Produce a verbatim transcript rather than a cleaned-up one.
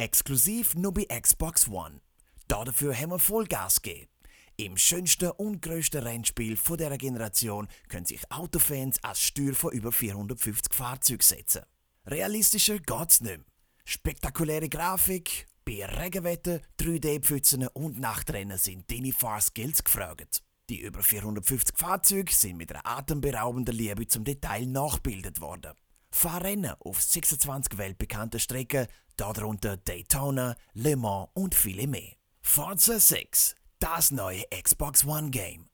Exklusiv nur bei Xbox One. Dafür haben wir Vollgas gegeben. Im schönsten und grössten Rennspiel von dieser Generation können sich Autofans als Steuer von über vierhundertfünfzig Fahrzeugen setzen. Realistischer geht's nicht mehr. Spektakuläre Grafik, bei Regenwetter, drei D-Pfützen und Nachtrennen sind deine Fahrskills gefragt. Die über vierhundertfünfzig Fahrzeuge sind mit einer atemberaubenden Liebe zum Detail nachgebildet worden. Fahrrennen auf sechsundzwanzig weltbekannten Strecken, darunter Daytona, Le Mans und viele mehr. Forza sechs, das neue Xbox One Game.